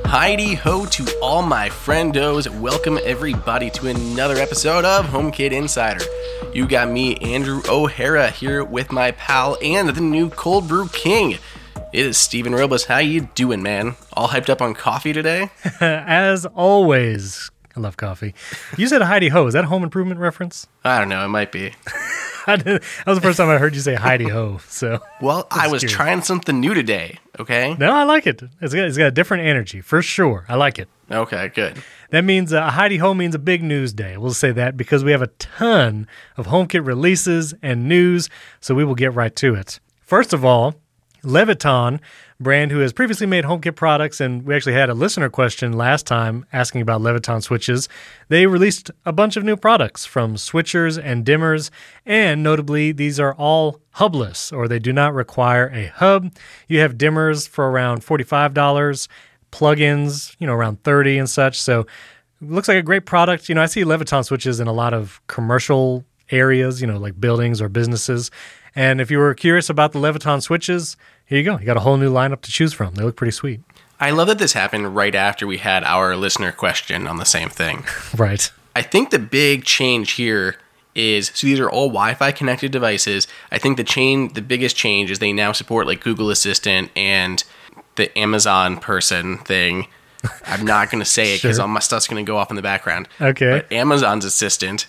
Heidi ho to all my friendos. Welcome everybody to another episode of HomeKit Insider. You got me, Andrew O'Hara, here with my pal and the new cold brew king. It is Steven Robles. How you doing, man? All hyped up on coffee today? As always. I love coffee. You said Heidi ho. Is that a Home Improvement reference? I don't know. It might be. That was the first time I heard you say Heidi ho. So, well, I was trying something new today, okay? No, I like it. It's got a different energy, for sure. I like it. Okay, good. That means a Heidi ho means a big news day. We'll say that because we have a ton of HomeKit releases and news, so we will get right to it. First of all, Leviton, brand who has previously made HomeKit products, and we actually had a listener question last time asking about Leviton switches. They released a bunch of new products from switchers and dimmers, and notably, these are all hubless, or they do not require a hub. You have dimmers for around $45, plugins, around $30 and such, so it looks like a great product. I see Leviton switches in a lot of commercial areas, like buildings or businesses. And if you were curious about the Leviton switches, here you go. You got a whole new lineup to choose from. They look pretty sweet. I love that this happened right after we had our listener question on the same thing. Right. I think the big change here is, so these are all Wi-Fi connected devices. I think the biggest change is they now support like Google Assistant and the Amazon person thing. I'm not going to say it because all my stuff's going to go off in the background. Okay. But Amazon's Assistant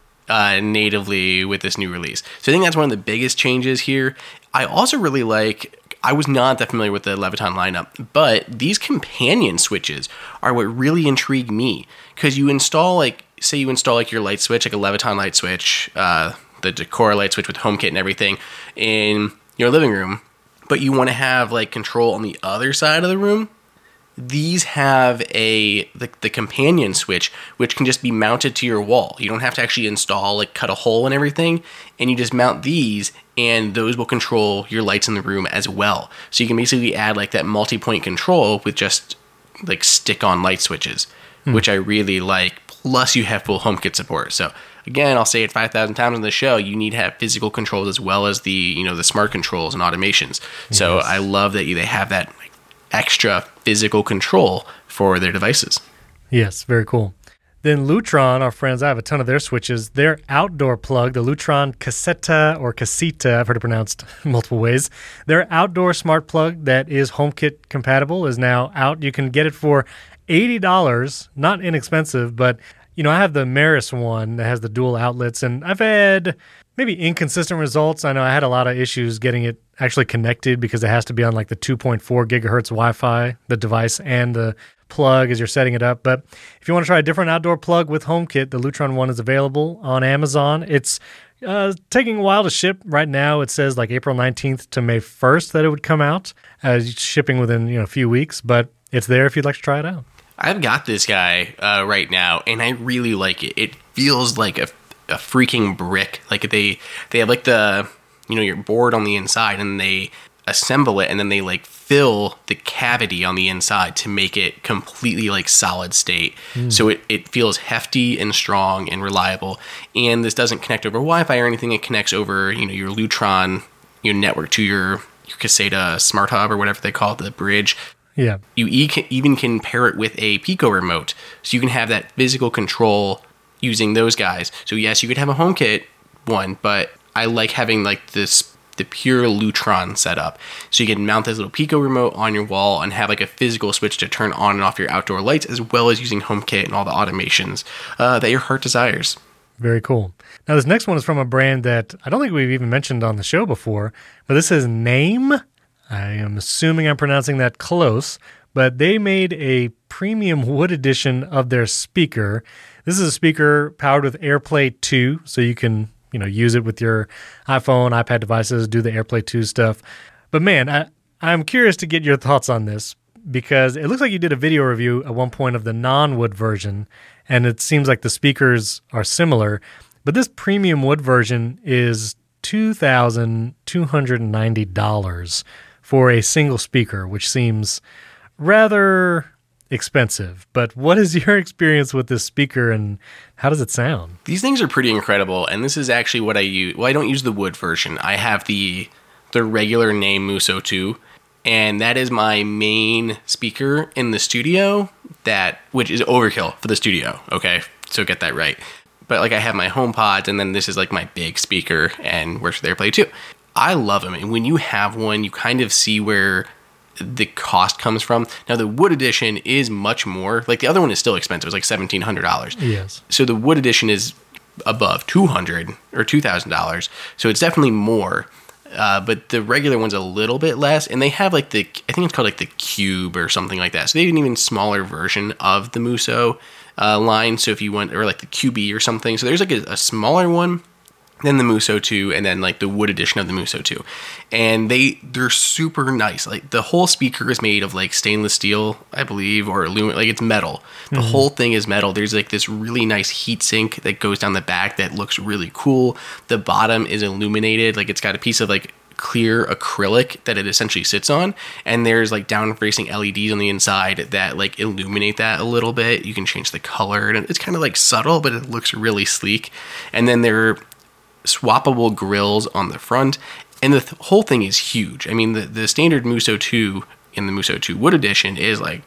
natively with this new release. So I think that's one of the biggest changes here. I also really I was not that familiar with the Leviton lineup, but these companion switches are what really intrigued me, because you install your light switch, like a Leviton light switch, the Decora light switch with HomeKit and everything in your living room, but you want to have control on the other side of the room. These have the companion switch, which can just be mounted to your wall. You don't have to actually install, cut a hole and everything, and you just mount these, and those will control your lights in the room as well. So you can basically add that multi-point control with just stick-on light switches, which I really like. Plus, you have full HomeKit support. So again, I'll say it 5,000 times on the show, you need to have physical controls as well as the smart controls and automations. Yes. So I love that they have that extra physical control for their devices. Yes, very cool. Then Lutron, our friends, I have a ton of their switches. Their outdoor plug, the Lutron Caseta or Casita, I've heard it pronounced multiple ways. Their outdoor smart plug that is HomeKit compatible is now out. You can get it for $80, not inexpensive, but I have the Maris one that has the dual outlets, and I've had maybe inconsistent results. I know I had a lot of issues getting it actually connected because it has to be on the 2.4 gigahertz Wi-Fi, the device and the plug as you're setting it up. But if you want to try a different outdoor plug with HomeKit, the Lutron one is available on Amazon. It's taking a while to ship. Right now it says April 19th to May 1st that it would come out, shipping within a few weeks, but it's there if you'd like to try it out. I've got this guy right now, and I really like it. It feels like a freaking brick. They have the your board on the inside, and they assemble it, and then they fill the cavity on the inside to make it completely solid state. So it feels hefty and strong and reliable. And this doesn't connect over Wi-Fi or anything. It connects over your Lutron network to your Caseta Smart Hub or whatever they call it, the bridge. Yeah. You even can pair it with a Pico remote, so you can have that physical control using those guys. So yes, you could have a HomeKit one, but I like having the pure Lutron setup. So you can mount this little Pico remote on your wall and have a physical switch to turn on and off your outdoor lights, as well as using HomeKit and all the automations that your heart desires. Very cool. Now this next one is from a brand that I don't think we've even mentioned on the show before, but this is Name. I am assuming I'm pronouncing that close, but they made a premium wood edition of their speaker. This is a speaker powered with AirPlay 2, so you can, use it with your iPhone, iPad devices, do the AirPlay 2 stuff. But man, I'm curious to get your thoughts on this, because it looks like you did a video review at one point of the non-wood version, and it seems like the speakers are similar, but this premium wood version is $2,290 for a single speaker, which seems rather expensive. But what is your experience with this speaker, and how does it sound? These things are pretty incredible, and this is actually what I use. Well, I don't use the wood version. I have the regular Name Muso 2, and that is my main speaker in the studio, which is overkill for the studio, okay? So get that right. But like I have my HomePods, and then this is like my big speaker and works with AirPlay too. I love them. And when you have one, you kind of see where the cost comes from. Now the wood edition is much more. Like the other one is still expensive. It's like $1,700. Yes. So the wood edition is above $200 or $2,000. So it's definitely more. But the regular one's a little bit less, and they have like I think it's called like the Cube or something like that. So they have an even smaller version of the Muso line. So if you want, or like the QB or something. So there's like a smaller one than the Muso 2, and then like the wood edition of the Muso 2. And they're super nice. Like the whole speaker is made of like stainless steel, I believe, or aluminum. Like it's metal. The whole thing is metal. There's like this really nice heat sink that goes down the back that looks really cool. The bottom is illuminated. Like it's got a piece of like clear acrylic that it essentially sits on, and there's like down facing LEDs on the inside that like illuminate that a little bit. You can change the color, and it's kind of like subtle, but it looks really sleek. And then there swappable grills on the front, and the whole thing is huge. I mean, the standard Muso 2 in the Muso 2 wood edition is like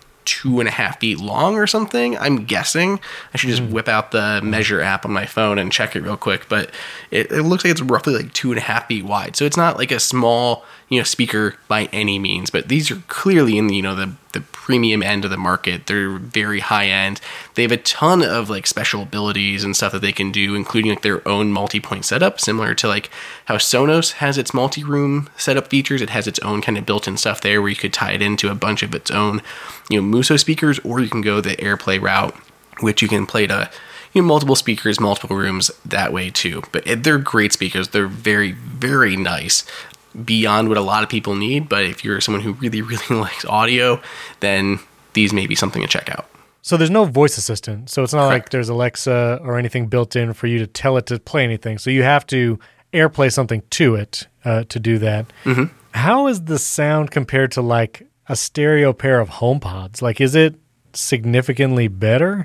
2.5 feet long or something, I'm guessing. I should just whip out the measure app on my phone and check it real quick, but it looks like it's roughly like 2.5 feet wide. So it's not like a small, speaker by any means, but these are clearly in the premium end of the market. They're very high end. They have a ton of like special abilities and stuff that they can do, including like their own multi-point setup, similar to like how Sonos has its multi-room setup features. It has its own kind of built-in stuff there where you could tie it into a bunch of its own, Muso speakers, or you can go the AirPlay route, which you can play to multiple speakers, multiple rooms that way too. But they're great speakers. They're very, very nice, beyond what a lot of people need. But if you're someone who really, really likes audio, then these may be something to check out. So there's no voice assistant. So it's not Correct. like there's Alexa or anything built in for you to tell it to play anything. So you have to AirPlay something to it to do that. Mm-hmm. How is the sound compared to like a stereo pair of HomePods? Like, is it significantly better?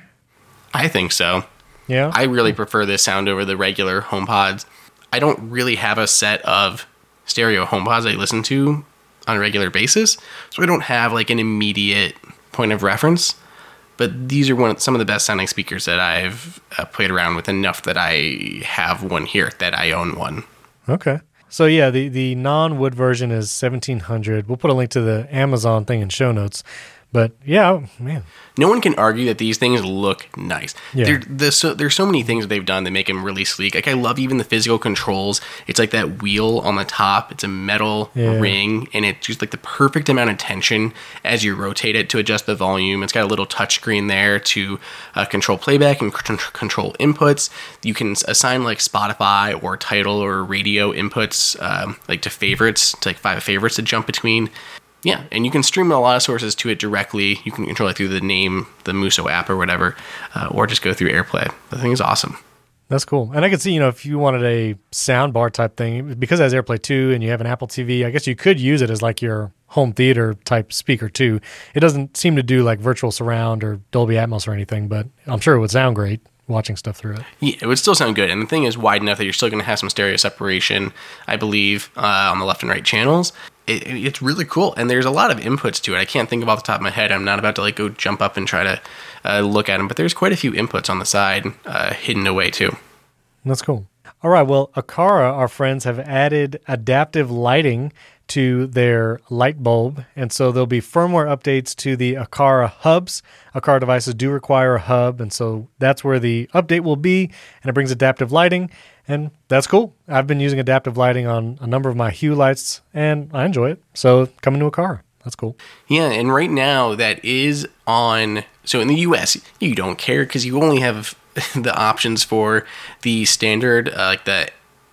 I think so. Yeah. I really prefer this sound over the regular HomePods. I don't really have a set of stereo HomePods I listen to on a regular basis, so I don't have like an immediate point of reference. But these are some of the best sounding speakers that I've played around with, enough that I have one here, that I own one. Okay. So yeah, the non-wood version is $1,700. We'll put a link to the Amazon thing in show notes. But yeah, man. No one can argue that these things look nice. Yeah. There's so many things that they've done that make them really sleek. Like I love even the physical controls. It's like that wheel on the top. It's a metal ring, and it's just like the perfect amount of tension as you rotate it to adjust the volume. It's got a little touch screen there to control playback and control inputs. You can assign like Spotify or Tidal or radio inputs, like to favorites, to like 5 favorites to jump between. Yeah, and you can stream a lot of sources to it directly. You can control it through the Muso app or whatever, or just go through AirPlay. The thing is awesome. That's cool. And I could see, if you wanted a sound bar type thing, because it has AirPlay 2 and you have an Apple TV, I guess you could use it as like your home theater type speaker too. It doesn't seem to do like virtual surround or Dolby Atmos or anything, but I'm sure it would sound great watching stuff through it. Yeah, it would still sound good. And the thing is wide enough that you're still going to have some stereo separation, I believe, on the left and right channels. It's really cool. And there's a lot of inputs to it. I can't think of off the top of my head. I'm not about to like go jump up and try to look at them, but there's quite a few inputs on the side hidden away too. That's cool. All right. Well, Aqara, our friends, have added adaptive lighting to their light bulb. And so there'll be firmware updates to the Aqara hubs. Aqara devices do require a hub. And so that's where the update will be. And it brings adaptive lighting. And that's cool. I've been using adaptive lighting on a number of my Hue lights, and I enjoy it. So coming to Aqara. That's cool. Yeah, and right now that is on... So in the US, you don't care because you only have the options for the standard, like the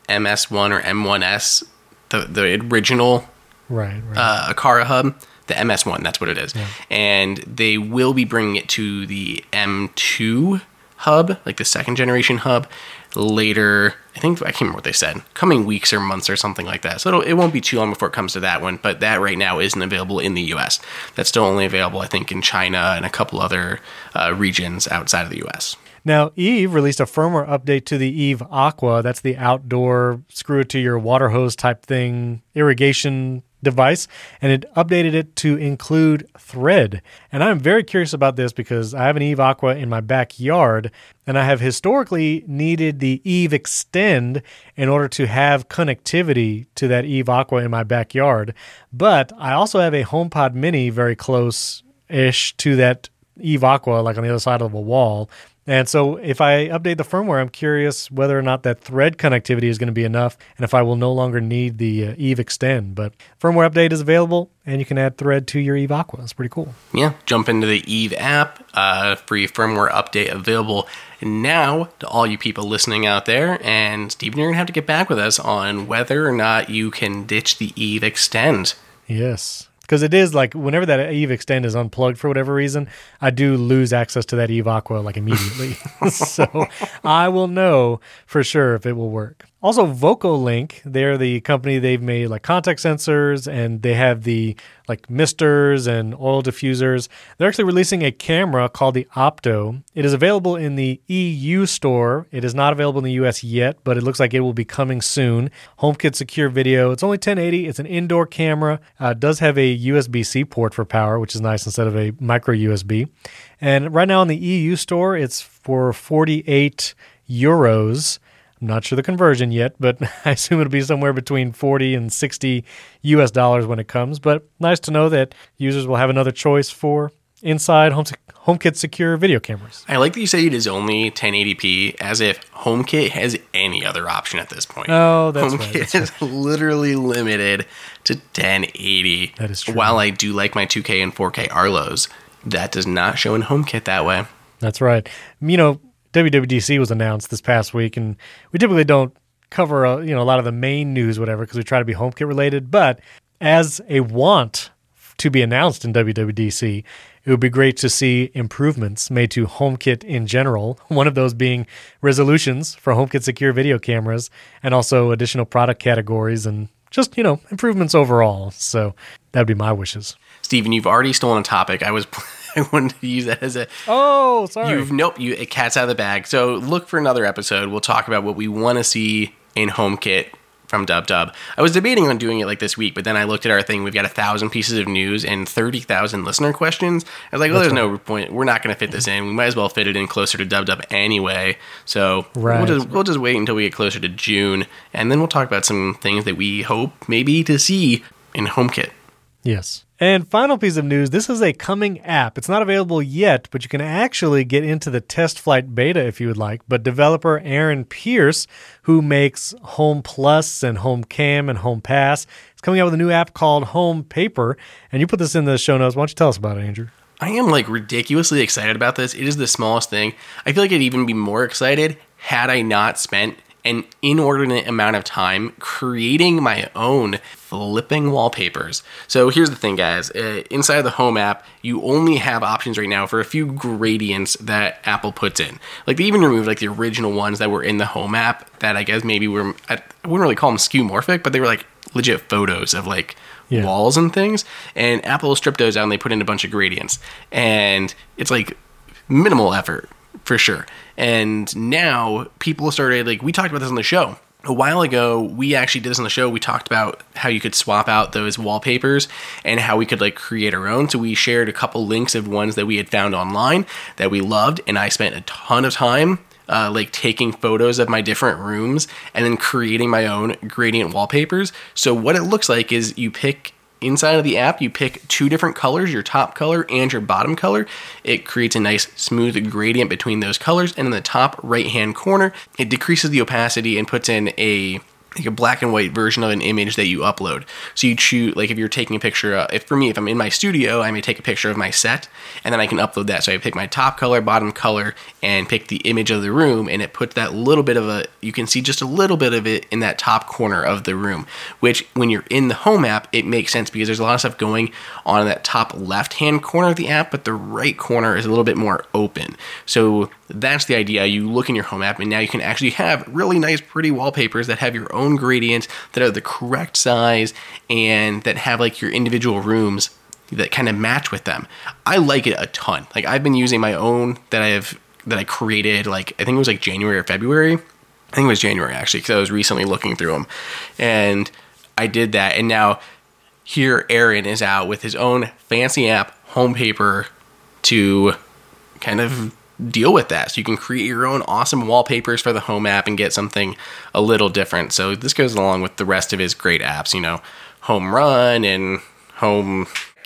MS1 or M1S, the original Aqara hub. The MS1, that's what it is. Yeah. And they will be bringing it to the M2 hub, like the second generation hub, later. I can't remember what they said, coming weeks or months or something like that. So it won't be too long before it comes to that one, but that right now isn't available in the US. That's still only available, I think, in China and a couple other regions outside of the US. Now, Eve released a firmware update to the Eve Aqua. That's the outdoor screw it to your water hose type thing, irrigation device, and it updated it to include Thread. And I'm very curious about this because I have an Eve Aqua in my backyard, and I have historically needed the Eve Extend in order to have connectivity to that Eve Aqua in my backyard. But I also have a HomePod Mini very close-ish to that Eve Aqua, like on the other side of a wall. And so if I update the firmware, I'm curious whether or not that Thread connectivity is going to be enough and if I will no longer need the Eve Extend. But firmware update is available, and you can add Thread to your Eve Aqua. It's pretty cool. Yeah, jump into the Eve app, free firmware update available now to all you people listening out there. And Steven, you're going to have to get back with us on whether or not you can ditch the Eve Extend. Yes. Because it is like whenever that Eve Extend is unplugged for whatever reason, I do lose access to that Eve Aqua like immediately. So I will know for sure if it will work. Also, VocoLink, they're the company. They've made like contact sensors, and they have the like misters and oil diffusers. They're actually releasing a camera called the Opto. It is available in the EU store. It is not available in the US yet, but it looks like it will be coming soon. HomeKit Secure Video. It's only 1080. It's an indoor camera. It does have a USB-C port for power, which is nice instead of a micro USB. And right now in the EU store, it's for 48 euros. I'm not sure the conversion yet, but I assume it'll be somewhere between 40 and 60 US dollars when it comes. But nice to know that users will have another choice for inside HomeKit secure video cameras. I like that you say it is only 1080p, as if HomeKit has any other option at this point. Oh, that's HomeKit right. is literally limited to 1080. That is true. While I do like my 2K and 4K Arlos, that does not show in HomeKit that way. That's right. You know, WWDC was announced this past week, and we typically don't cover a lot of the main news, whatever, because we try to be HomeKit related. But as a want to be announced in WWDC, it would be great to see improvements made to HomeKit in general. One of those being resolutions for HomeKit secure video cameras, and also additional product categories and just improvements overall. So that'd be my wishes. Steven, you've already stolen a topic. I wanted to use that as a... Oh, sorry. It cat's out of the bag. So look for another episode. We'll talk about what we want to see in HomeKit from DubDub. I was debating on doing it like this week, but then I looked at our thing. We've got 1,000 pieces of news and 30,000 listener questions. I was like, well, there's no point. We're not going to fit this in. We might as well fit it in closer to DubDub anyway. So we'll just wait until we get closer to June, and then we'll talk about some things that we hope maybe to see in HomeKit. Yes. And final piece of news, this is a coming app. It's not available yet, but you can actually get into the test flight beta if you would like. But developer Aaron Pierce, who makes Home Plus and Home Cam and Home Pass, is coming out with a new app called Home Paper. And you put this in the show notes. Why don't you tell us about it, Andrew? I am ridiculously excited about this. It is the smallest thing. I feel like I'd even be more excited had I not spent an inordinate amount of time creating my own flipping wallpapers. So here's the thing, guys. Inside the Home app, you only have options right now for a few gradients that Apple puts in. Like, they even removed the original ones that were in the Home app that I guess maybe were, I wouldn't really call them skeuomorphic, but they were legit photos of walls and things. And Apple stripped those out and they put in a bunch of gradients. And it's minimal effort. For sure. And now people started, we talked about this on the show. A while ago, we actually did this on the show. We talked about how you could swap out those wallpapers and how we could create our own. So we shared a couple links of ones that we had found online that we loved. And I spent a ton of time taking photos of my different rooms and then creating my own gradient wallpapers. So what it looks like is you pick... Inside of the app, you pick two different colors, your top color and your bottom color. It creates a nice smooth gradient between those colors. And in the top right-hand corner, it decreases the opacity and puts in a black and white version of an image that you upload. So you choose, if you're taking a picture, if I'm in my studio, I may take a picture of my set, and then I can upload that. So I pick my top color, bottom color, and pick the image of the room, and it puts that little bit of you can see just a little bit of it in that top corner of the room, which when you're in the Home app, it makes sense because there's a lot of stuff going on in that top left-hand corner of the app, but the right corner is a little bit more open. So that's the idea. You look in your Home app, and now you can actually have really nice, pretty wallpapers that have your own gradients that are the correct size and that have your individual rooms that kind of match with them. I like it a ton. I've been using my own that I created, I think it was January or February. I think it was January actually, because I was recently looking through them, and I did that. And now here Aaron is out with his own fancy app, Home Paper, to kind of deal with that. So you can create your own awesome wallpapers for the Home app and get something a little different. So this goes along with the rest of his great apps, Home Run and Home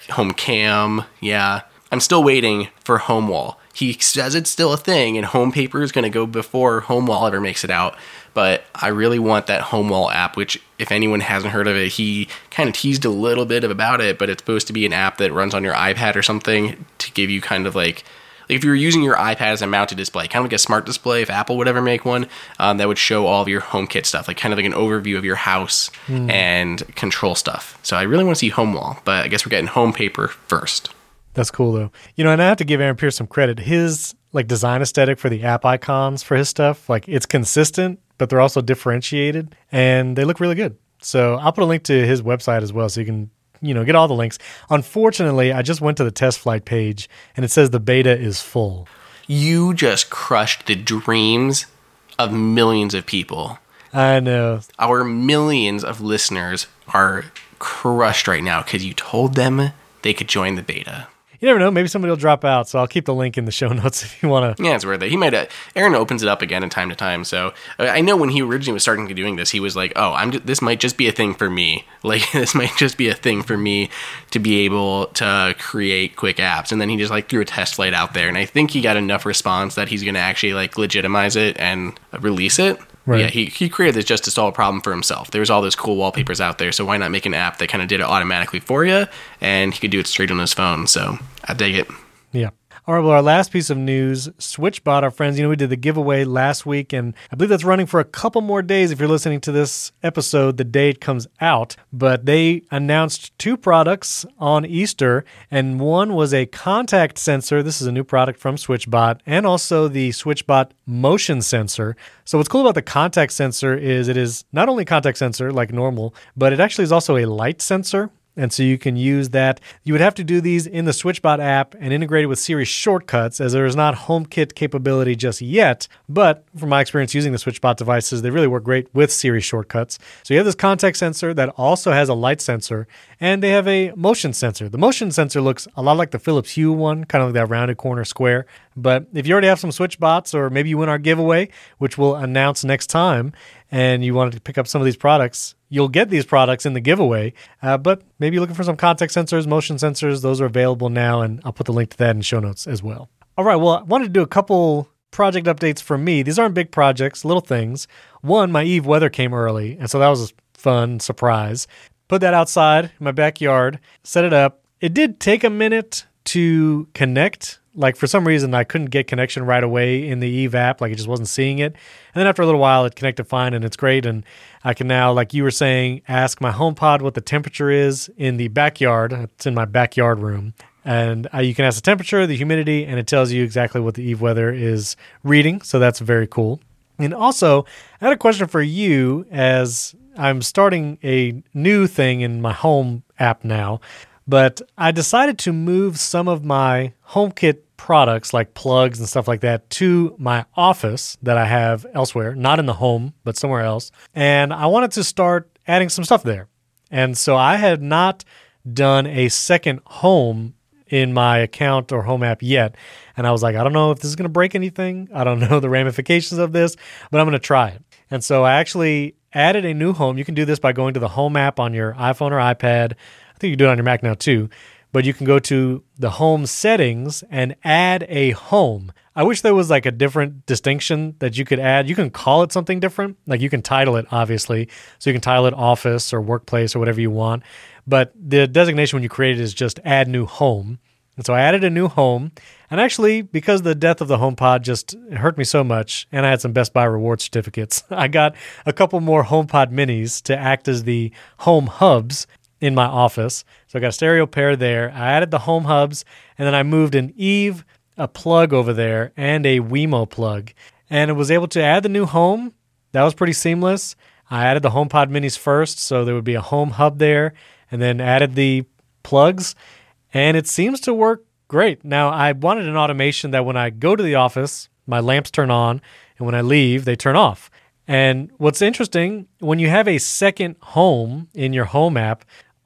Cam. Yeah. I'm still waiting for Home Wall. He says it's still a thing, and Home Paper is going to go before Home Wall ever makes it out. But I really want that Home Wall app, which, if anyone hasn't heard of it, he kind of teased a little bit about it, but it's supposed to be an app that runs on your iPad or something to give you kind of like if you were using your iPad as a mounted display, kind of like a smart display, if Apple would ever make one, that would show all of your HomeKit stuff, like kind of like an overview of your house and control stuff. So I really want to see Home Wall, but I guess we're getting Home Paper first. That's cool, though. And I have to give Aaron Pierce some credit. His design aesthetic for the app icons for his stuff, it's consistent, but they're also differentiated, and they look really good. So I'll put a link to his website as well, so you can get all the links. Unfortunately, I just went to the test flight page, and it says the beta is full. You just crushed the dreams of millions of people. I know. Our millions of listeners are crushed right now because you told them they could join the beta. You never know. Maybe somebody will drop out, so I'll keep the link in the show notes if you want to. Yeah, it's worth it. He might. Aaron opens it up again in time to time. So I know when he originally was starting to doing this, he was like, "Oh, this might just be a thing for me. This might just be a thing for me to be able to create quick apps." And then he just threw a test flight out there, and I think he got enough response that he's going to actually legitimize it and release it. Right. Yeah, he created this just to solve a problem for himself. There's all those cool wallpapers out there, so why not make an app that kind of did it automatically for you, and he could do it straight on his phone. So I dig it. Yeah. All right, well, our last piece of news, SwitchBot, our friends, we did the giveaway last week, and I believe that's running for a couple more days if you're listening to this episode the day it comes out. But they announced 2 products on Easter, and one was a contact sensor. This is a new product from SwitchBot, and also the SwitchBot motion sensor. So what's cool about the contact sensor is it is not only a contact sensor like normal, but it actually is also a light sensor. And so you can use that. You would have to do these in the SwitchBot app and integrate it with Siri shortcuts, as there is not HomeKit capability just yet. But from my experience using the SwitchBot devices, they really work great with Siri shortcuts. So you have this contact sensor that also has a light sensor, and they have a motion sensor. The motion sensor looks a lot like the Philips Hue one, kind of like that rounded corner square. But if you already have some SwitchBots, or maybe you win our giveaway, which we'll announce next time, and you wanted to pick up some of these products, you'll get these products in the giveaway. But maybe you're looking for some contact sensors, motion sensors. Those are available now, and I'll put the link to that in show notes as well. All right, well, I wanted to do a couple project updates for me. These aren't big projects, little things. One, my Eve weather came early, and so that was a fun surprise. Put that outside in my backyard, set it up. It did take a minute to connect. For some reason, I couldn't get connection right away in the Eve app. It just wasn't seeing it. And then after a little while, it connected fine, and it's great. And I can now, like you were saying, ask my HomePod what the temperature is in the backyard. It's in my backyard room. And you can ask the temperature, the humidity, and it tells you exactly what the Eve weather is reading. So that's very cool. And also, I had a question for you, as I'm starting a new thing in my home app now. But I decided to move some of my HomeKit products, like plugs and stuff like that, to my office that I have elsewhere, not in the home, but somewhere else. And I wanted to start adding some stuff there. And so I had not done a second home in my account or home app yet. And I was like, I don't know if this is going to break anything. I don't know the ramifications of this, but I'm going to try it. And so I actually added a new home. You can do this by going to the home app on your iPhone or iPad. I think you can do it on your Mac now too. But you can go to the home settings and add a home. I wish there was a different distinction that you could add. You can call it something different. You can title it, obviously. So you can title it office or workplace or whatever you want. But the designation when you create it is just add new home. And so I added a new home. And actually, because the death of the HomePod just hurt me so much, and I had some Best Buy reward certificates, I got a couple more HomePod minis to act as the home hubs in my office. So I got a stereo pair there. I added the home hubs, and then I moved an Eve, a plug over there, and a Wemo plug. And it was able to add the new home. That was pretty seamless. I added the HomePod minis first, so there would be a home hub there, and then added the plugs, and it seems to work great. Now, I wanted an automation that when I go to the office, my lamps turn on, and when I leave, they turn off. And what's interesting, when you have a second home in your home app,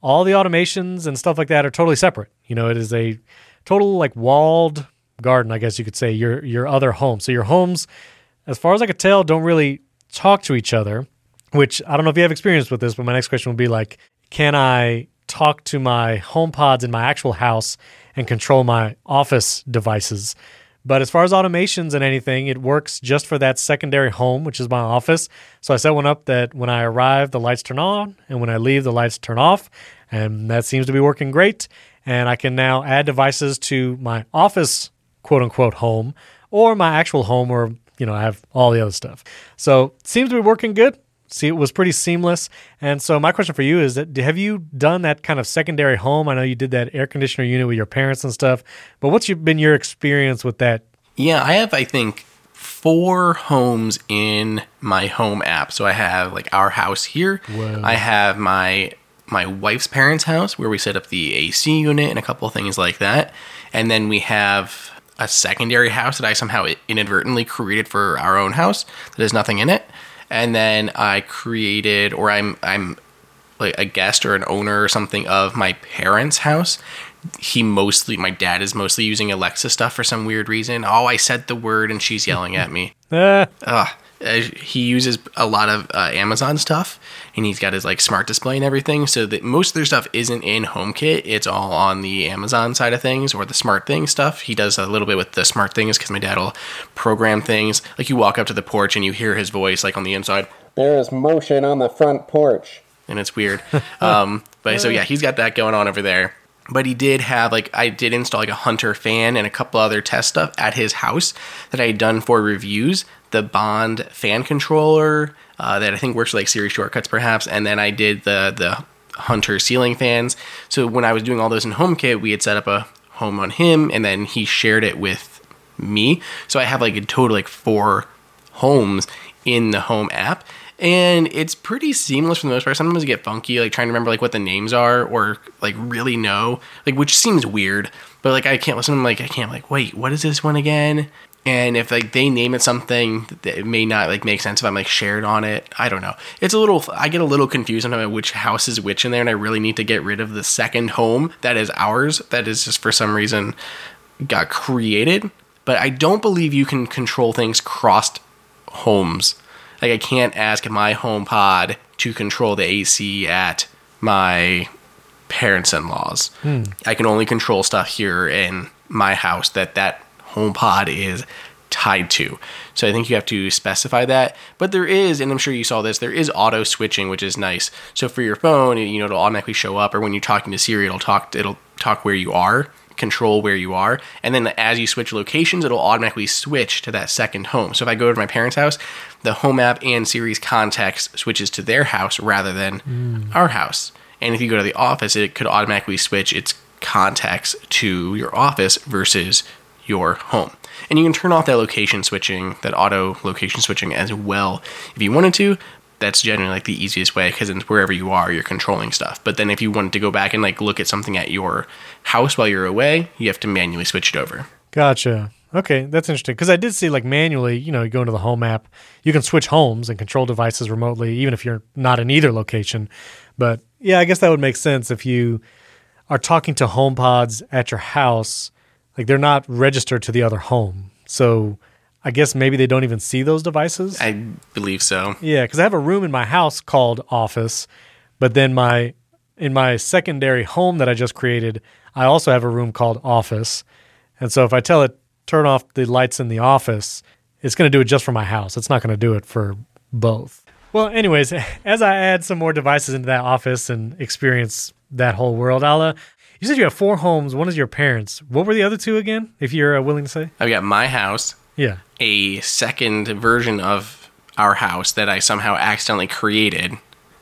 all the automations and stuff like that are totally separate. You know, it is a total like walled garden, I guess you could say, your other home. So your homes, as far as I could tell, don't really talk to each other, which I don't know if you have experience with this, but my next question would be like, can I talk to my home pods in my actual house and control my office devices? But as far as automations and anything, it works just for that secondary home, which is my office. So I set one up that when I arrive, the lights turn on, and when I leave, the lights turn off. And that seems to be working great. And I can now add devices to my office, quote unquote, home, or my actual home where, you know, I have all the other stuff. So it seems to be working good. See, it was pretty seamless. And so my question for you is that have you done that kind of secondary home? I know you did that air conditioner unit with your parents and stuff, but what's been your experience with that? Yeah, I have, I think, 4 homes in my home app. So I have like our house here. Whoa. I have my wife's parents' house where we set up the AC unit and a couple of things like that. And then we have a secondary house that I somehow inadvertently created for our own house that has nothing in it. And then I created, or I'm like a guest or an owner or something of my parents' house. My dad is mostly using Alexa stuff for some weird reason. Oh, I said the word and she's yelling at me. He uses a lot of Amazon stuff, and he's got his like smart display and everything. So that most of their stuff isn't in HomeKit; it's all on the Amazon side of things or the smart thing stuff. He does a little bit with the smart things because my dad will program things. Like you walk up to the porch and you hear his voice like on the inside. There is motion on the front porch, and it's weird. But so yeah, he's got that going on over there. But he did have, like, I did install, like, a Hunter fan and a couple other test stuff at his house that I had done for reviews. The Bond fan controller that I think works with, like, Siri shortcuts, perhaps. And then I did the Hunter ceiling fans. So when I was doing all those in HomeKit, we had set up a home on him, and then he shared it with me. So I have, like, a total, like, 4 homes in the home app. And it's pretty seamless for the most part. Sometimes I get funky, like trying to remember like what the names are or like really know, like which seems weird. But like I can't listen. I'm like I can't like wait, what is this one again? And if like they name it something that it may not like make sense if I'm like shared on it. I don't know. It's a little. I get a little confused on which house is which in there, and I really need to get rid of the second home that is ours. That is just for some reason got created. But I don't believe you can control things crossed homes. Like I can't ask my HomePod to control the AC at my parents-in-law's. I can only control stuff here in my house that HomePod is tied to. So I think you have to specify that. But there is, and I'm sure you saw this, there is auto switching, which is nice. So for your phone, you know, it'll automatically show up, or when you're talking to Siri, it'll talk where you are, control where you are, and then as you switch locations, it'll automatically switch to that second home. So if I go to my parents' house, the home app and Siri's context switches to their house rather than our house. And if you go to the office, it could automatically switch its context to your office versus your home. And you can turn off that location switching, that auto location switching as well if you wanted to. That's generally like the easiest way because it's wherever you are, you're controlling stuff. But then if you wanted to go back and like look at something at your house while you're away, you have to manually switch it over. Gotcha. Okay, that's interesting because I did see like manually, you know, you go into the home app, you can switch homes and control devices remotely, even if you're not in either location. But yeah, I guess that would make sense if you are talking to HomePods at your house, like they're not registered to the other home. So I guess maybe they don't even see those devices. I believe so. Yeah, because I have a room in my house called Office, but then in my secondary home that I just created, I also have a room called Office. And so if I tell it, turn off the lights in the office, it's going to do it just for my house. It's not going to do it for both. Well, anyways, as I add some more devices into that office and experience that whole world, you said you have 4 homes. One is your parents'. What were the other 2 again, if you're willing to say? I've got my house. Yeah. A second version of our house that I somehow accidentally created,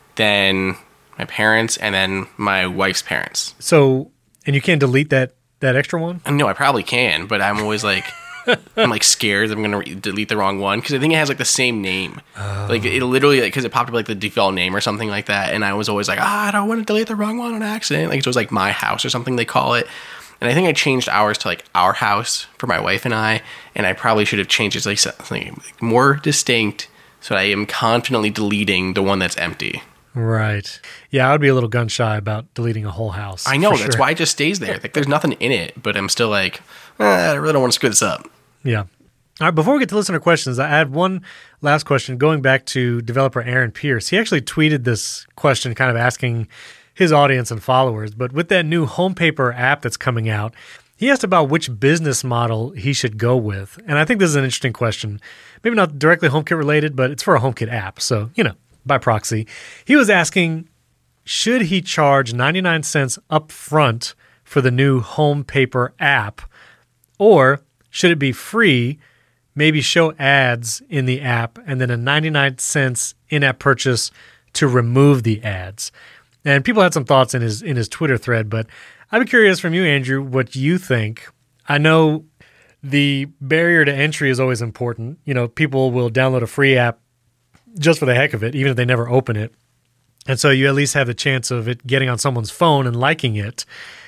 then my parents, and then my wife's parents. So, and you can't delete that extra one? No, I probably can, but I'm always like, I'm like scared that I'm going to delete the wrong one because I think it has like the same name. Like it literally, because it popped up like the default name or something like that. And I was always like, I don't want to delete the wrong one on accident. Like it was like my house or something they call it. And I think I changed ours to like our house for my wife and I probably should have changed it to like something more distinct so I am confidently deleting the one that's empty. Right. Yeah, I would be a little gun shy about deleting a whole house. I know, for that's sure. why it just stays there. Like, there's nothing in it, but I'm still like, I really don't want to screw this up. Yeah. All right, before we get to listener questions, I had one last question going back to developer Aaron Pierce. He actually tweeted this question kind of asking his audience and followers, but with that new HomePaper app that's coming out, he asked about which business model he should go with. And I think this is an interesting question. Maybe not directly HomeKit related, but it's for a HomeKit app. So, by proxy. He was asking, should he charge 99 cents up front for the new HomePaper app? Or should it be free, maybe show ads in the app, and then a 99 cents in-app purchase to remove the ads? And people had some thoughts in his Twitter thread, but I'd be curious from you, Andrew, what you think. I know the barrier to entry is always important. People will download a free app just for the heck of it, even if they never open it. And so you at least have the chance of it getting on someone's phone and liking it.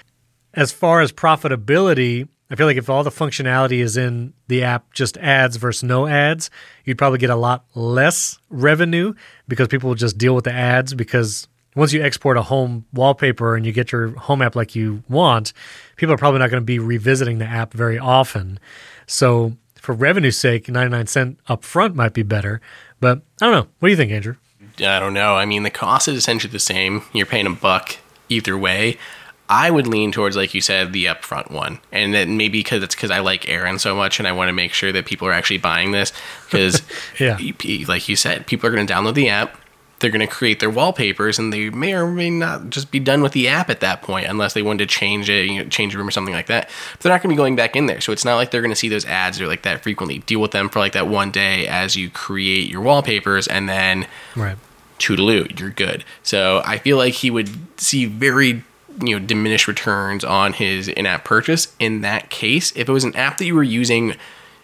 As far as profitability, I feel like if all the functionality is in the app, just ads versus no ads, you'd probably get a lot less revenue because people will just deal with the ads, because once you export a home wallpaper and you get your home app like you want, people are probably not going to be revisiting the app very often. So for revenue's sake, 99 cents up front might be better. But I don't know. What do you think, Andrew? I don't know. I mean, the cost is essentially the same. You're paying $1 either way. I would lean towards, like you said, the upfront one. And then maybe because I like Aaron so much and I want to make sure that people are actually buying this. Because, yeah, like you said, people are going to download the app. They're going to create their wallpapers, and they may or may not just be done with the app at that point, unless they wanted to change it, change the room or something like that. But they're not going to be going back in there. So it's not like they're going to see those ads or like that frequently. Deal with them for like that one day as you create your wallpapers, and then right. Toodaloo, you're good. So I feel like he would see very diminished returns on his in-app purchase in that case. If it was an app that you were using,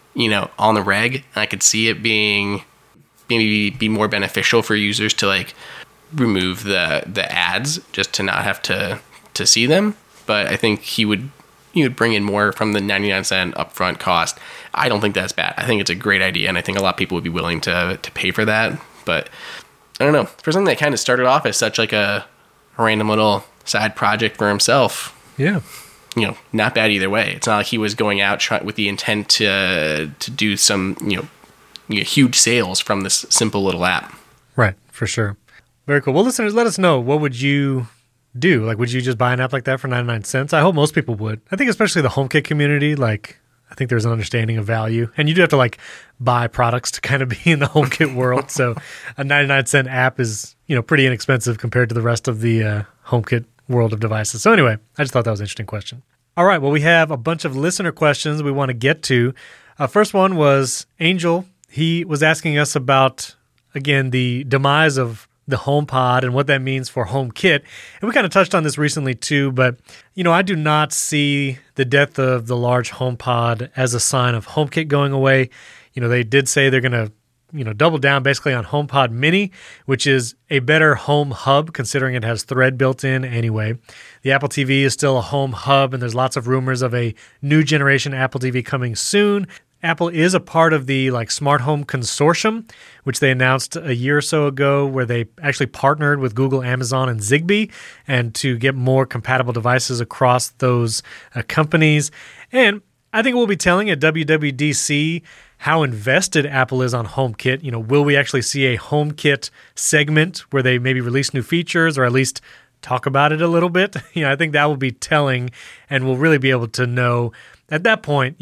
on the reg, I could see it being maybe be more beneficial for users to like remove the ads just to not have to see them. But I think he would bring in more from the 99 cent upfront cost. I don't think that's bad. I think it's a great idea, and I think a lot of people would be willing to pay for that. But I don't know, for something that kind of started off as such like a random little side project for himself. Yeah. Not bad either way. It's not like he was going out with the intent to do some, huge sales from this simple little app. Right, for sure. Very cool. Well, listeners, let us know. What would you do? Like, would you just buy an app like that for 99 cents? I hope most people would. I think especially the HomeKit community, like, I think there's an understanding of value. And you do have to, like, buy products to kind of be in the HomeKit world. So a 99 cent app is, pretty inexpensive compared to the rest of the HomeKit world of devices. So anyway, I just thought that was an interesting question. All right, well, we have a bunch of listener questions we want to get to. First one was Angel. He was asking us about, again, the demise of the HomePod and what that means for HomeKit. And we kind of touched on this recently too, but, I do not see the death of the large HomePod as a sign of HomeKit going away. They did say they're going to, double down basically on HomePod Mini, which is a better home hub considering it has Thread built in anyway. The Apple TV is still a home hub, and there's lots of rumors of a new generation Apple TV coming soon. Apple is a part of the Smart Home Consortium, which they announced a year or so ago, where they actually partnered with Google, Amazon, and Zigbee, and to get more compatible devices across those companies. And I think we'll be telling at WWDC how invested Apple is on HomeKit. Will we actually see a HomeKit segment where they maybe release new features or at least talk about it a little bit? I think that will be telling, and we'll really be able to know at that point,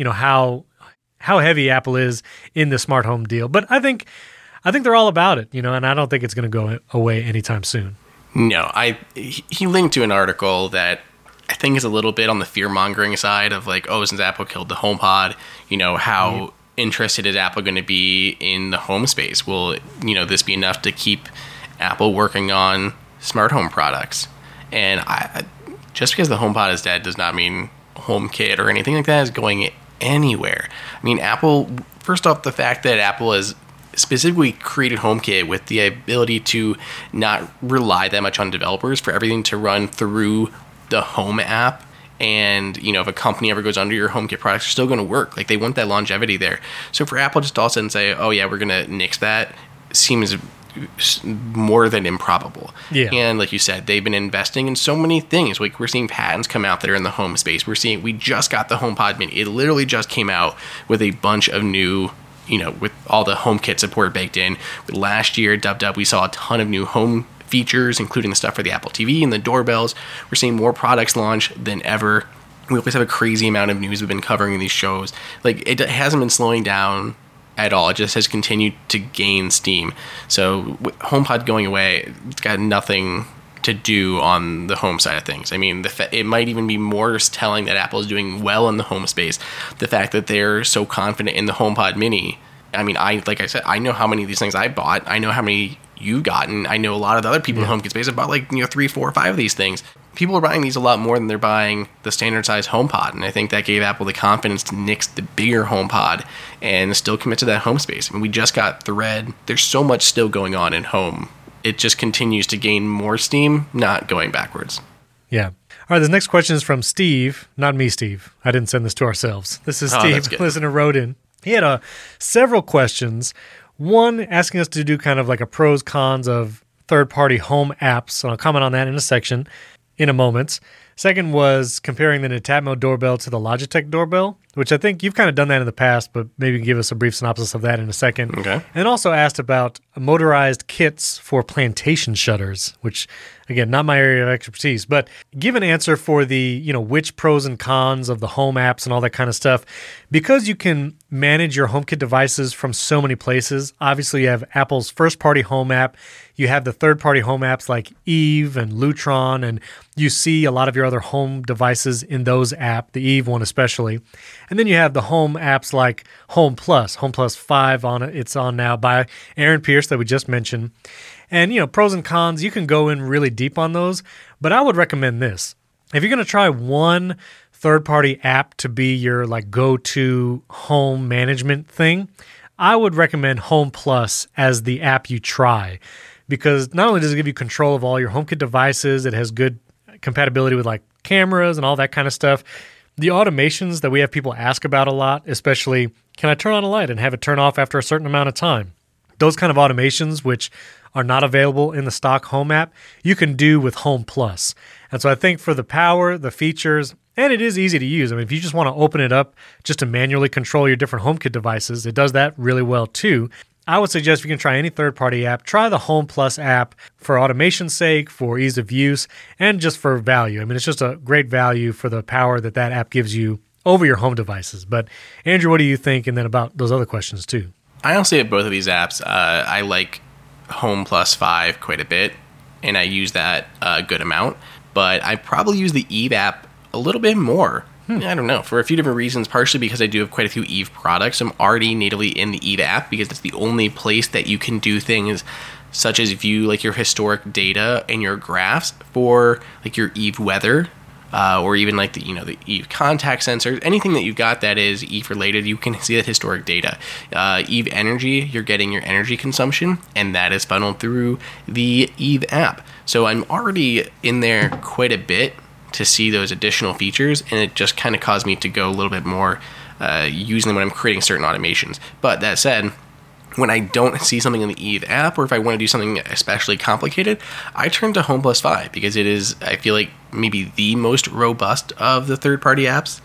how heavy Apple is in the smart home deal. But I think they're all about it, and I don't think it's going to go away anytime soon. No, he linked to an article that I think is a little bit on the fear-mongering side of like, since Apple killed the HomePod, how interested is Apple going to be in the home space? Will, this be enough to keep Apple working on smart home products? And just because the HomePod is dead does not mean HomeKit or anything like that is going anywhere. I mean, Apple, first off, the fact that Apple has specifically created HomeKit with the ability to not rely that much on developers for everything to run through the Home app. And, if a company ever goes under, your HomeKit products are still going to work. Like, they want that longevity there. So for Apple just all of a sudden say, oh yeah, we're going to nix that, seems more than improbable. Yeah. And like you said, they've been investing in so many things. Like we're seeing patents come out that are in the home space. We just got the HomePod Mini. It literally just came out with a bunch of new, with all the HomeKit support baked in. But last year, we saw a ton of new home features, including the stuff for the Apple TV and the doorbells. We're seeing more products launch than ever. We always have a crazy amount of news we've been covering in these shows. Like, it hasn't been slowing down at all. It just has continued to gain steam. So with HomePod going away, it's got nothing to do on the home side of things. I mean, it might even be more telling that Apple is doing well in the home space. The fact that they're so confident in the HomePod Mini. I mean, like I said, I know how many of these things I bought. I know how many you've gotten. I know a lot of the other people in the HomeKit space have bought 3, 4, 5 of these things. People are buying these a lot more than they're buying the standard size HomePod, and I think that gave Apple the confidence to nix the bigger HomePod and still commit to that home space. I mean, we just got Thread. There's so much still going on in home. It just continues to gain more steam, not going backwards. Yeah. All right, this next question is from Steve. Not me, Steve. I didn't send this to ourselves. This is Steve, listener, wrote in. He had several questions. One, asking us to do kind of like a pros, cons of third-party home apps. And I'll comment on that in a moment. Second was comparing the Netatmo doorbell to the Logitech doorbell, which I think you've kind of done that in the past, but maybe give us a brief synopsis of that in a second. Okay. And also asked about motorized kits for plantation shutters, which, again, not my area of expertise, but give an answer for the, which pros and cons of the home apps and all that kind of stuff. Because you can manage your HomeKit devices from so many places, obviously you have Apple's first-party home app, you have the third-party home apps like Eve and Lutron, and you see a lot of your other home devices in those apps, the Eve one especially. And then you have the home apps like Home Plus 5 on it. It's on now by Aaron Pierce that we just mentioned. And, pros and cons, you can go in really deep on those, but I would recommend this. If you're going to try one third-party app to be your go-to home management thing, I would recommend Home Plus as the app you try, because not only does it give you control of all your HomeKit devices, it has good compatibility with cameras and all that kind of stuff. The automations that we have people ask about a lot, especially, can I turn on a light and have it turn off after a certain amount of time? Those kind of automations, which are not available in the stock home app, you can do with Home Plus. And so I think for the power, the features, and it is easy to use. I mean, if you just want to open it up just to manually control your different HomeKit devices, it does that really well too. I would suggest if you can try any third-party app, try the Home Plus app for automation's sake, for ease of use, and just for value. I mean, it's just a great value for the power that app gives you over your home devices. But Andrew, what do you think? And then about those other questions too. I honestly have both of these apps. I like Home Plus 5 quite a bit, and I use that a good amount. But I probably use the Eve app a little bit more. I don't know, for a few different reasons, partially because I do have quite a few Eve products. I'm already natively in the Eve app because it's the only place that you can do things such as view your historic data and your graphs for your Eve weather, or even the Eve contact sensors, anything that you've got that is Eve related, you can see that historic data. Eve Energy, you're getting your energy consumption, and that is funneled through the Eve app. So I'm already in there quite a bit to see those additional features, and it just kind of caused me to go a little bit more using them when I'm creating certain automations. But that said, when I don't see something in the Eve app, or if I want to do something especially complicated, I turn to Home Plus 5 because it is, I feel like, maybe the most robust of the third-party apps.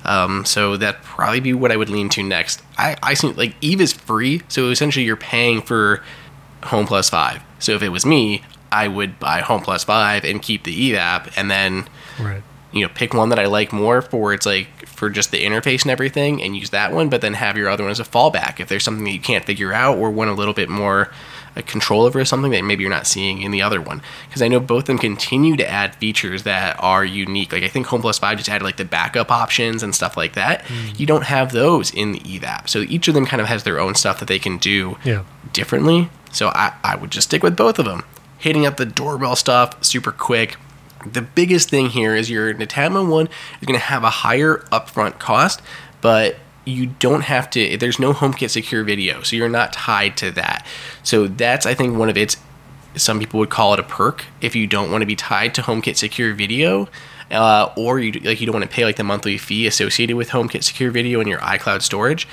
So that'd probably be what I would lean to next. I see Eve is free, so essentially you're paying for Home Plus 5. So if it was me, I would buy Home Plus 5 and keep the Eve app, and then pick one that I like more for for just the interface and everything, and use that one, but then have your other one as a fallback if there's something that you can't figure out or want a little bit more control over something that maybe you're not seeing in the other one. Because I know both of them continue to add features that are unique. I think Home Plus 5 just added the backup options and stuff like that. You don't have those in the Eve app. So each of them kind of has their own stuff that they can do differently. So I would just stick with both of them. Hitting up the doorbell stuff super quick. The biggest thing here is your Netatmo one is going to have a higher upfront cost, but you don't have to, there's no HomeKit secure video, so you're not tied to that. So that's, I think, one of its, some people would call it a perk. If you don't want to be tied to HomeKit secure video, or you don't want to pay like the monthly fee associated with HomeKit Secure Video in your iCloud storage,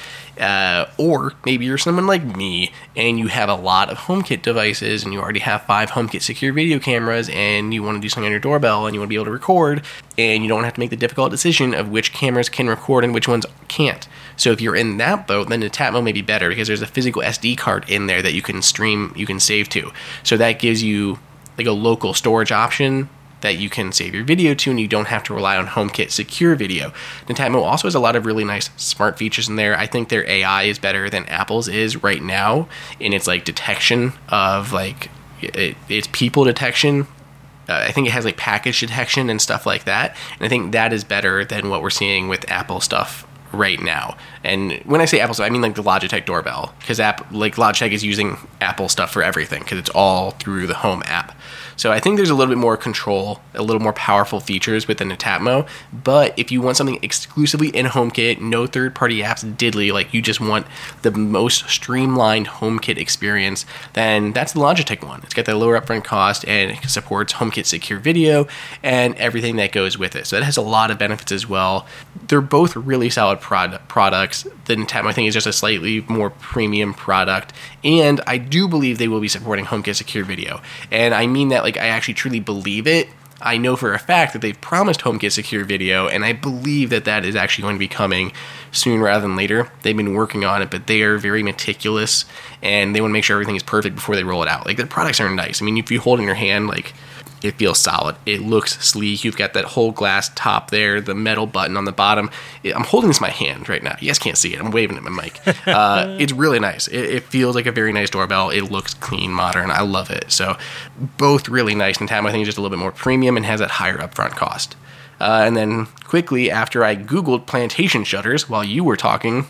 or maybe you're someone like me and you have a lot of HomeKit devices and you already have 5 HomeKit Secure Video cameras and you want to do something on your doorbell and you want to be able to record, and you don't have to make the difficult decision of which cameras can record and which ones can't. So if you're in that boat, then Netatmo may be better because there's a physical SD card in there that you can stream, you can save to. So that gives you like a local storage option that you can save your video to, and you don't have to rely on HomeKit Secure Video. Netatmo also has a lot of really nice smart features in there. I think their AI is better than Apple's is right now in its like detection of like its people detection. I think it has like package detection and stuff like that, and I think that is better than what we're seeing with Apple stuff right now. And when I say Apple stuff, I mean like the Logitech doorbell, because Logitech is using Apple stuff for everything because it's all through the Home app. So I think there's a little bit more control, a little more powerful features within Netatmo. But if you want something exclusively in HomeKit, no third-party apps, diddly, like you just want the most streamlined HomeKit experience, then that's the Logitech one. It's got the lower upfront cost and it supports HomeKit Secure Video and everything that goes with it. So that has a lot of benefits as well. They're both really solid products. The Netatmo, I think, is just a slightly more premium product. And I do believe they will be supporting HomeKit Secure Video. And I mean that like I actually truly believe it. I know for a fact that they've promised HomeKit Secure Video, and I believe that that is actually going to be coming soon rather than later. They've been working on it, but they are very meticulous, and they want to make sure everything is perfect before they roll it out. Like, their products are nice. I mean, if you hold it in your hand, like, it feels solid. It looks sleek. You've got that whole glass top there, the metal button on the bottom. I'm holding this in my hand right now. You guys can't see it. I'm waving at my mic. It's really nice. It feels like a very nice doorbell. It looks clean, modern. I love it. So both really nice. Netatmo, I think, is just a little bit more premium and has that higher upfront cost. And then quickly, after I Googled plantation shutters while you were talking,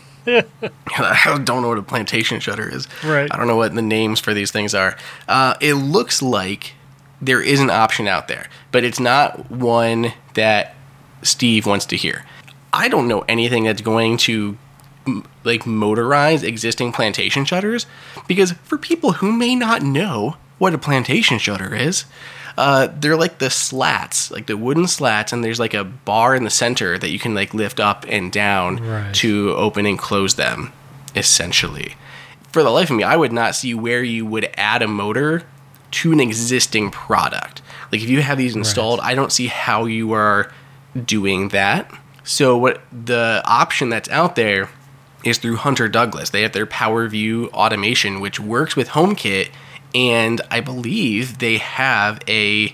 I don't know what a plantation shutter is. Right. I don't know what the names for these things are. It looks like there is an option out there, but it's not one that Steve wants to hear. I don't know anything that's going to like motorize existing plantation shutters, because for people who may not know what a plantation shutter is, they're like the slats, like the wooden slats, and there's like a bar in the center that you can like lift up and down to open and close them, essentially. For the life of me, I would not see where you would add a motor to an existing product. Like, if you have these installed, I don't see how you are doing that. So what the option that's out there is through Hunter Douglas. They have their PowerView automation, which works with HomeKit, and I believe they have a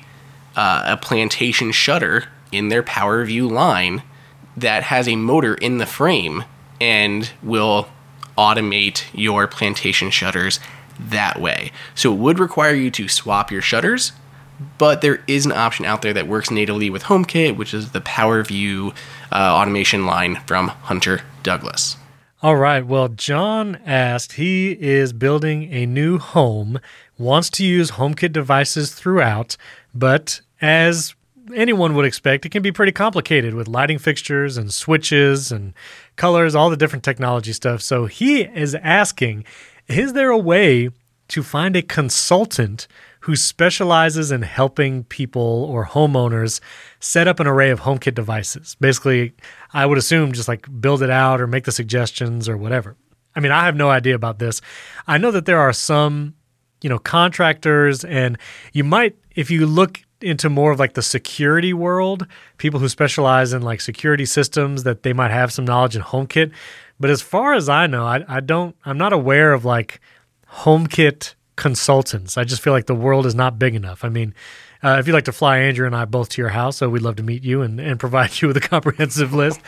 plantation shutter in their PowerView line that has a motor in the frame and will automate your plantation shutters that way. So it would require you to swap your shutters, but there is an option out there that works natively with HomeKit, which is the PowerView automation line from Hunter Douglas. All right. Well, John asked, he is building a new home, wants to use HomeKit devices throughout, but as anyone would expect, it can be pretty complicated with lighting fixtures and switches and colors, all the different technology stuff. So he is asking, is there a way to find a consultant who specializes in helping people or homeowners set up an array of HomeKit devices? Basically, I would assume just like build it out or make the suggestions or whatever. I mean, I have no idea about this. I know that there are some, contractors, and you might, if you look into more of like the security world, people who specialize in like security systems, that they might have some knowledge in HomeKit. But as far as I know, I'm not aware of like HomeKit consultants. I just feel like the world is not big enough. I mean, if you'd like to fly Andrew and I both to your house, so we'd love to meet you and provide you with a comprehensive list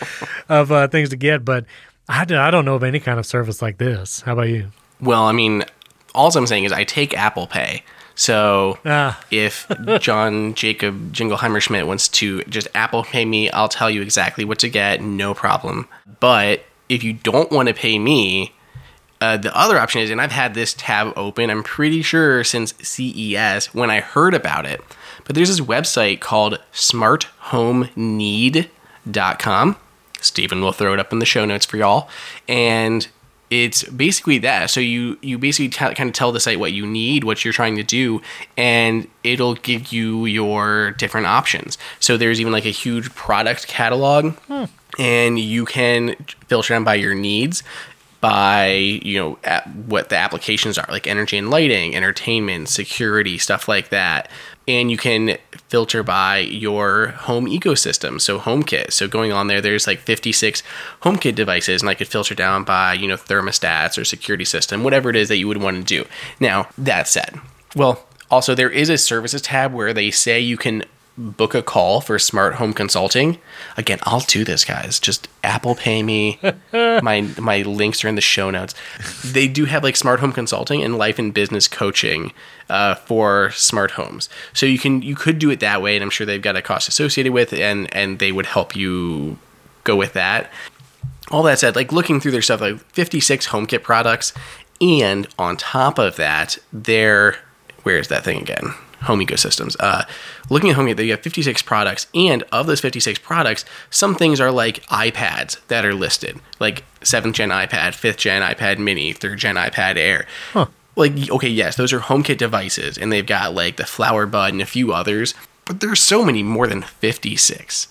of things to get. But I don't know of any kind of service like this. How about you? Well, I mean, all I'm saying is I take Apple Pay. So if John Jacob Jingleheimer Schmidt wants to just Apple Pay me, I'll tell you exactly what to get, no problem. But if you don't want to pay me, the other option is, and I've had this tab open, I'm pretty sure since CES when I heard about it, but there's this website called smarthomeneed.com. Stephen will throw it up in the show notes for y'all. And it's basically that. So you basically kind of tell the site what you need, what you're trying to do, and it'll give you your different options. So there's even like a huge product catalog, and you can filter them by your needs, by what the applications are, like energy and lighting, entertainment, security, stuff like that. And you can filter by your home ecosystem, so HomeKit. So going on there's like 56 HomeKit devices, and I could filter down by thermostats or security system, whatever it is that you would want to do. Now, that said, well, also there is a services tab where they say you can book a call for smart home consulting. Again, I'll do this, guys. Just Apple Pay me. My links are in the show notes. They do have like smart home consulting and life and business coaching for smart homes. So you could do it that way, and I'm sure they've got a cost associated with it, and they would help you go with that. All that said, like looking through their stuff, like 56 HomeKit products, and on top of that, where is that thing again? Home ecosystems. Looking at HomeKit, they have 56 products, and of those 56 products, some things are like iPads that are listed, like 7th gen iPad, 5th gen iPad mini, 3rd gen iPad Air. Huh. Like, okay, yes, those are HomeKit devices, and they've got like the Flower Bud and a few others, but there's so many more than 56.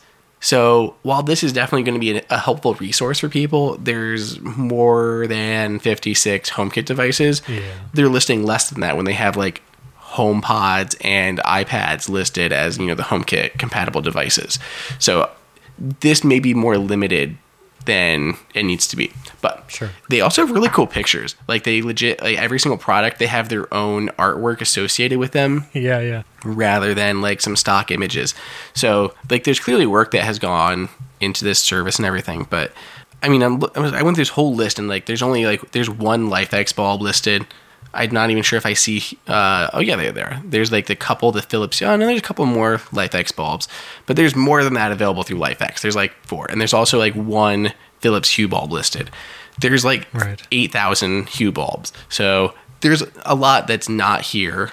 So while this is definitely going to be a helpful resource for people, there's more than 56 HomeKit devices. Yeah. They're listing less than that when they have like HomePods and iPads listed as the HomeKit compatible devices. So this may be more limited than it needs to be, but sure. They also have really cool pictures. Like they legit, like every single product, they have their own artwork associated with them. Yeah. Rather than like some stock images. So like there's clearly work that has gone into this service and everything. But I mean, I went through this whole list, and like there's only there's one LifeX bulb listed. I'm not even sure if I see. Oh yeah, they're there. There's like the Philips. Oh no, there's a couple more LifeX bulbs, but there's more than that available through LifeX. There's like 4, and there's also like one Philips Hue bulb listed. There's like 8,000 Hue bulbs, so there's a lot that's not here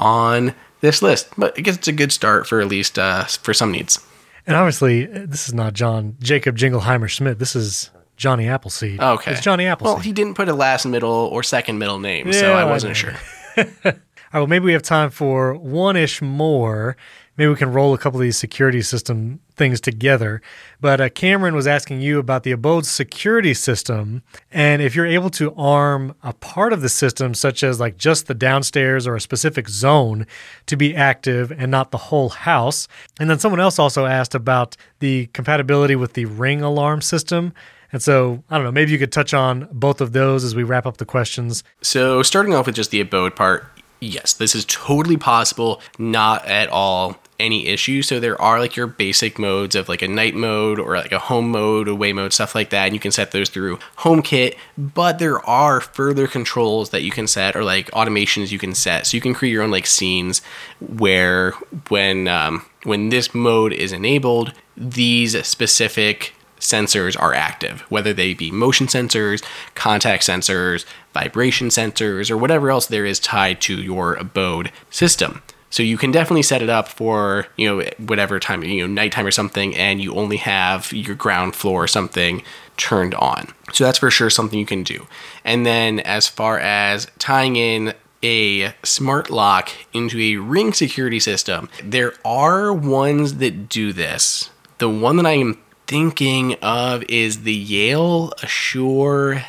on this list. But I guess it's a good start for at least for some needs. And obviously, this is not Jacob Jingleheimer Schmidt. This is Johnny Appleseed. Okay. It's Johnny Appleseed. Well, he didn't put a last, middle, or second middle name, so I wasn't sure. All right, well, maybe we have time for one-ish more. Maybe we can roll a couple of these security system things together. But Cameron was asking you about the Abode security system, and if you're able to arm a part of the system, such as like just the downstairs or a specific zone, to be active and not the whole house. And then someone else also asked about the compatibility with the Ring alarm system. And so, I don't know, maybe you could touch on both of those as we wrap up the questions. So starting off with just the Abode part, yes, this is totally possible, not at all any issue. So there are like your basic modes of like a night mode or like a home mode, away mode, stuff like that. And you can set those through HomeKit, but there are further controls that you can set, or like automations you can set. So you can create your own like scenes where when this mode is enabled, these specific sensors are active, whether they be motion sensors, contact sensors, vibration sensors, or whatever else there is tied to your Abode system. So you can definitely set it up for, whatever time, nighttime or something, and you only have your ground floor or something turned on. So that's for sure something you can do. And then as far as tying in a smart lock into a Ring security system, there are ones that do this. The one that I am thinking of is the Yale Assure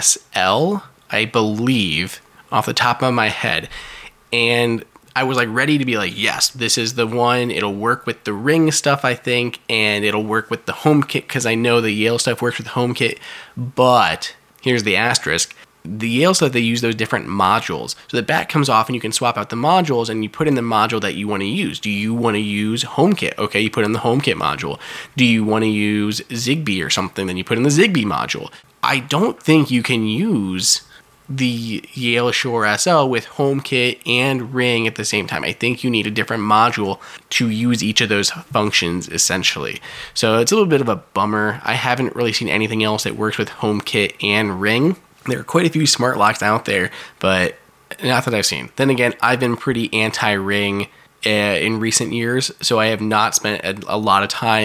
SL, I believe, off the top of my head. And I was like ready to be like, yes, this is the one. It'll work with the Ring stuff, I think, and it'll work with the HomeKit, because I know the Yale stuff works with HomeKit. But here's the asterisk. The Yale stuff, they use those different modules. So the back comes off and you can swap out the modules and you put in the module that you want to use. Do you want to use HomeKit? Okay, you put in the HomeKit module. Do you want to use Zigbee or something? Then you put in the Zigbee module. I don't think you can use the Yale Assure SL with HomeKit and Ring at the same time. I think you need a different module to use each of those functions, essentially. So it's a little bit of a bummer. I haven't really seen anything else that works with HomeKit and Ring. There are quite a few smart locks out there, but not that I've seen. Then again, I've been pretty anti-Ring in recent years, so I have not spent a lot of time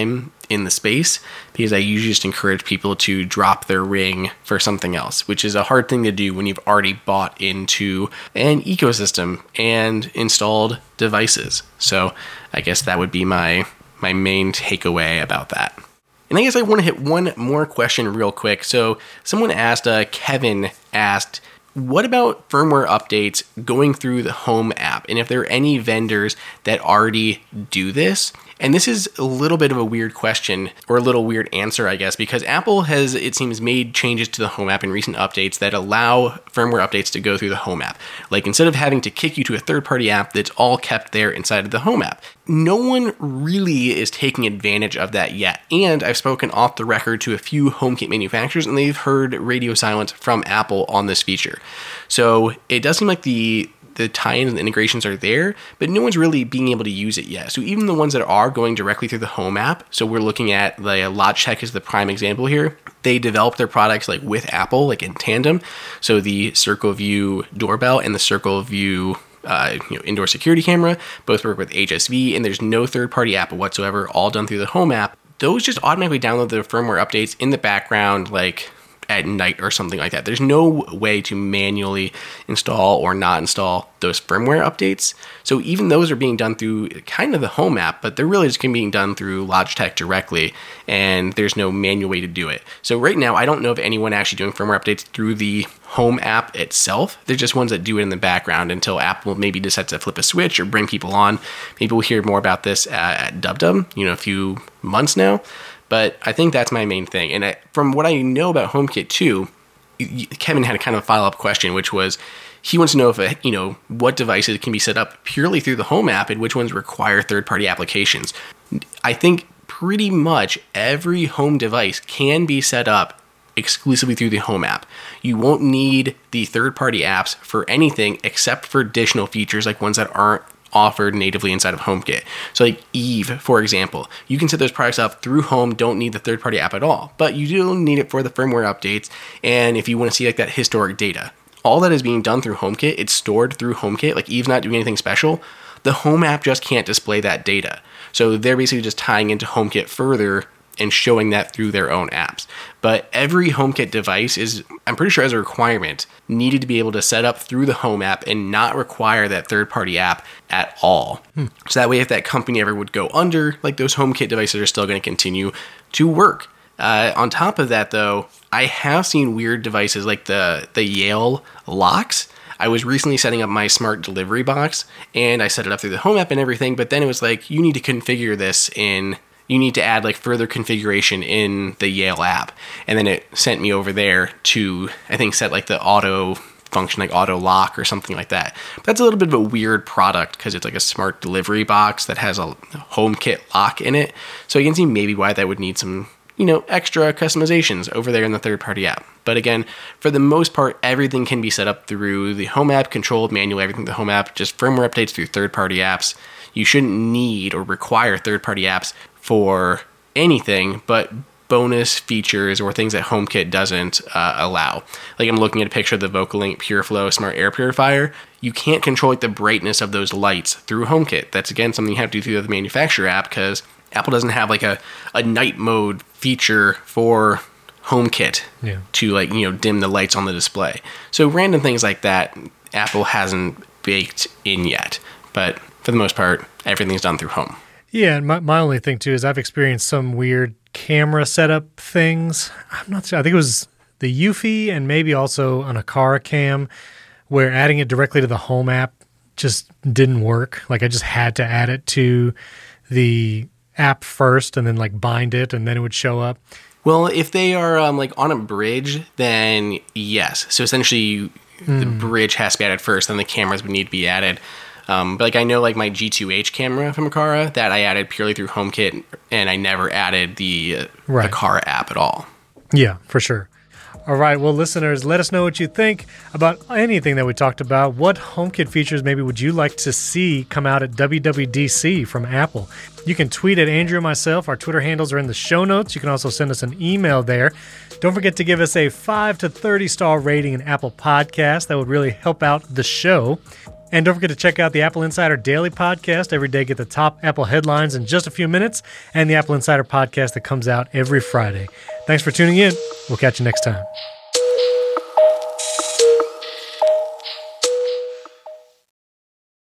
in the space, because I usually just encourage people to drop their Ring for something else, which is a hard thing to do when you've already bought into an ecosystem and installed devices. So I guess that would be my main takeaway about that. And I guess I want to hit one more question real quick. So someone asked, Kevin asked, what about firmware updates going through the Home app? And if there are any vendors that already do this? And this is a little bit of a weird question, or a little weird answer, I guess, because Apple has, it seems, made changes to the Home app in recent updates that allow firmware updates to go through the Home app. Like, instead of having to kick you to a third-party app, that's all kept there inside of the Home app. No one really is taking advantage of that yet. And I've spoken off the record to a few HomeKit manufacturers, and they've heard radio silence from Apple on this feature. So it does seem like the tie-ins and integrations are there, but no one's really being able to use it yet. So even the ones that are going directly through the Home app, so we're looking at the Logitech is the prime example here. They develop their products like with Apple, like in tandem. So the Circle View doorbell and the Circle View indoor security camera both work with HSV, and there's no third-party app whatsoever, all done through the Home app. Those just automatically download the firmware updates in the background, like at night or something like that. There's no way to manually install or not install those firmware updates. So even those are being done through kind of the Home app, but they're really just being done through Logitech directly, and there's no manual way to do it. So right now, I don't know of anyone actually doing firmware updates through the Home app itself. They're just ones that do it in the background until Apple maybe decides to flip a switch or bring people on. Maybe we'll hear more about this at DubDub, a few months now. But I think that's my main thing. And from what I know about HomeKit 2, Kevin had a kind of follow-up question, which was he wants to know if, what devices can be set up purely through the Home app and which ones require third-party applications. I think pretty much every home device can be set up exclusively through the Home app. You won't need the third-party apps for anything except for additional features like ones that aren't offered natively inside of HomeKit. So like Eve, for example, you can set those products up through Home, don't need the third-party app at all, but you do need it for the firmware updates, and if you want to see like that historic data. All that is being done through HomeKit, it's stored through HomeKit, like Eve's not doing anything special. The Home app just can't display that data. So they're basically just tying into HomeKit further and showing that through their own apps. But every HomeKit device is, I'm pretty sure as a requirement, needed to be able to set up through the Home app and not require that third-party app at all. So that way, if that company ever would go under, like those HomeKit devices are still going to continue to work. On top of that, though, I have seen weird devices like the Yale locks. I was recently setting up my smart delivery box, and I set it up through the Home app and everything, but then it was like, you need to configure this you need to add like further configuration in the Yale app. And then it sent me over there to, I think, set like the auto function, like auto lock or something like that. But that's a little bit of a weird product because it's like a smart delivery box that has a HomeKit lock in it. So you can see maybe why that would need some, extra customizations over there in the third-party app. But again, for the most part, everything can be set up through the Home app, controlled manually, everything the Home app, just firmware updates through third-party apps. You shouldn't need or require third-party apps for anything but bonus features or things that HomeKit doesn't allow. Like I'm looking at a picture of the VocaLink PureFlow Smart Air Purifier. You can't control the brightness of those lights through HomeKit. That's, again, something you have to do through the manufacturer app because Apple doesn't have like a night mode feature for HomeKit to dim the lights on the display. So random things like that, Apple hasn't baked in yet. But for the most part, everything's done through Home. Yeah, and my only thing, too, is I've experienced some weird camera setup things. I'm not sure. I think it was the Eufy and maybe also an Aqara cam where adding it directly to the Home app just didn't work. Like I just had to add it to the app first and then like bind it and then it would show up. Well, if they are like on a bridge, then yes. So essentially the bridge has to be added first, then the cameras would need to be added. But like I know like my G2H camera from Aqara that I added purely through HomeKit and I never added the Aqara app at all. Yeah, for sure. All right, well, listeners, let us know what you think about anything that we talked about. What HomeKit features maybe would you like to see come out at WWDC from Apple? You can tweet at Andrew and myself. Our Twitter handles are in the show notes. You can also send us an email there. Don't forget to give us a 5 to 30 star rating in Apple Podcasts. That would really help out the show. And don't forget to check out the Apple Insider Daily Podcast. Every day, get the top Apple headlines in just a few minutes, and the Apple Insider Podcast that comes out every Friday. Thanks for tuning in. We'll catch you next time.